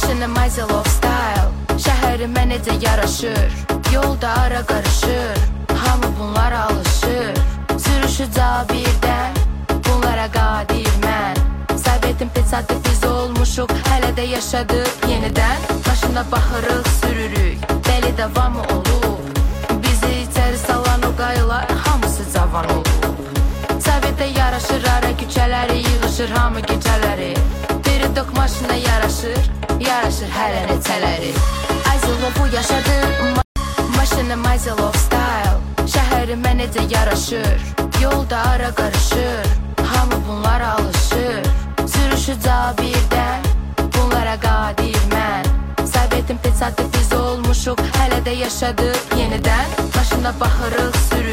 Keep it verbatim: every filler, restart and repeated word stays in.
Maşını Myself style, şəhərimə necə yaraşır. Yolda ara qarışır, hamı bunlara alışır. Sürüşü birdən, bunlara qadir mən. Səbətin peçatı biz olmuşuq, hələ də yaşadıq yenidən. Maşına baxırıq, sürürük, dəli davamı olub. Bizi içəri salan o qayılar, hamısı cavan olub. Səbətə yaraşır ara küçələri, yığışır hamı gecələri. Biri dok maşına yaraşır, yaraşır hələ neçələri. Myself yaşadım, maşını Myself style, şəhərimə necə yaraşır. Yolda ara qarışır, hamı bunlara alışır. Sürüşü birdən, bunlara qadir mən. Səbətin peçatı biz olmuşuq, hələ də yaşadıq yenidən. Maşına baxırıq, sürürük.